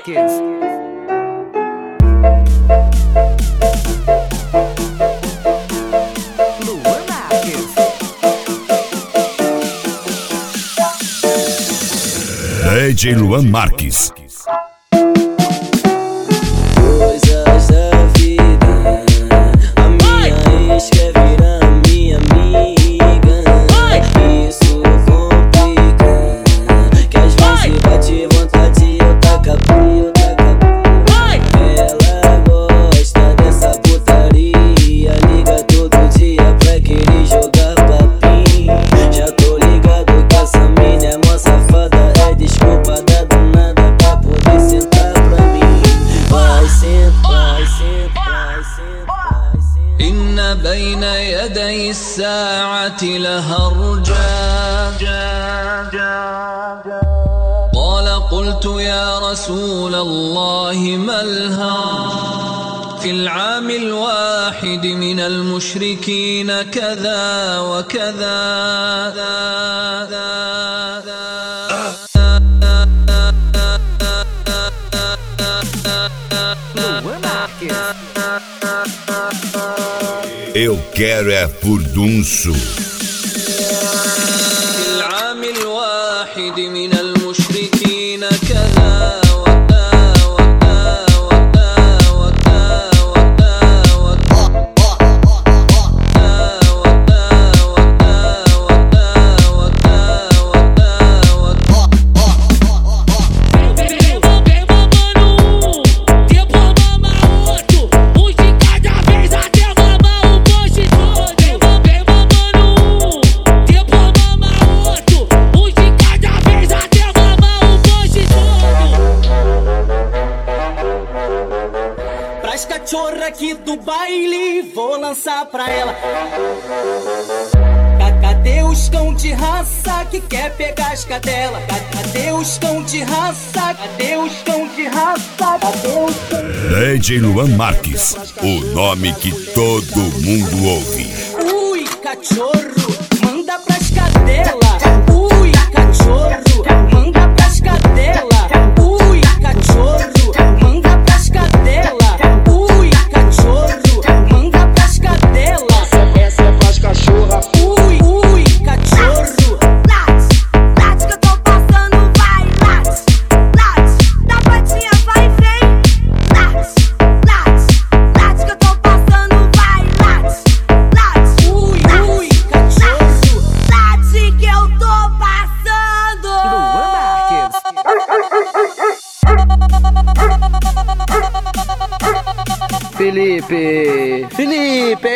Marques. Luan Marques. DJ Luan Marques. Coisas da vida, a minha ex quer virar minha amiga. Isso complica, que às vezes bate vontade e eu taca pio. Ela gosta dessa putaria, liga todo dia pra querer jogar papinho. Já tô ligado que essa mina é mó safada, é desculpa da danada pra poder sentar pra mim. Vai sentar, vai sentar. إن بين يدي الساعة لهرجا قال قلت يا رسول الله ما الهرج في العام الواحد من المشركين كذا وكذا. Luan Marques. Eu quero é furdunço. في العام الواحد من المشركين كذا وكذا Pras cachorra aqui do baile, vou lançar pra ela. Cadê os cão de raça que quer pegar as cadelas? Cadê os cão de raça? Cadê os cão de raça? Cadê os cão? DJ Luan Marques, o nome que todo mundo ouve. Ui, cachorro, manda pras cadelas. Ui, cachorro, manda pras cadelas. Ui, cachorro, manda pras cadelas. Ui, cachorro, manda pras cadelas. Essa é pras cachorra. Ui, cachorro. Late que eu tô passando, vai, late. Da patinha vai, vem. Late que eu tô passando, vai, late. Ui, cachorro. Late que eu tô passando. Luan Marques. Felipe!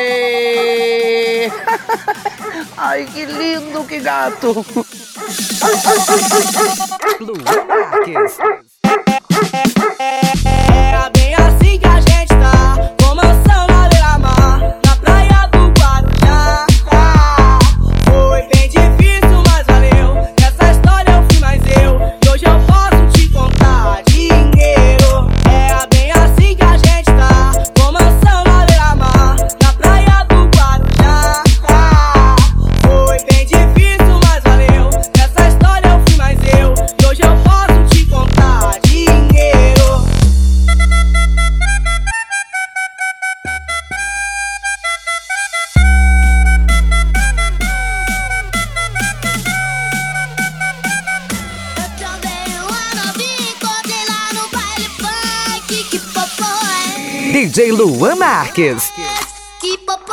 Ai, que lindo, que gato! Luan Marques. É bem assim que a gente tá, com mansão na beira-mar, na praia do Guarujá. Foi bem difícil, mas valeu. Nessa história eu fui mais eu, e hoje eu posso te contar dinheiro. É bem assim que a gente tá, com mansão na beira-mar, na praia do Guarujá. Foi bem difícil, mas valeu. Nessa história eu fui mais eu, e hoje eu posso te contar dinheiro. Eu também uma novinha, encontrei lá no baile funk. Que popô é? DJ Luan Marques. Que popô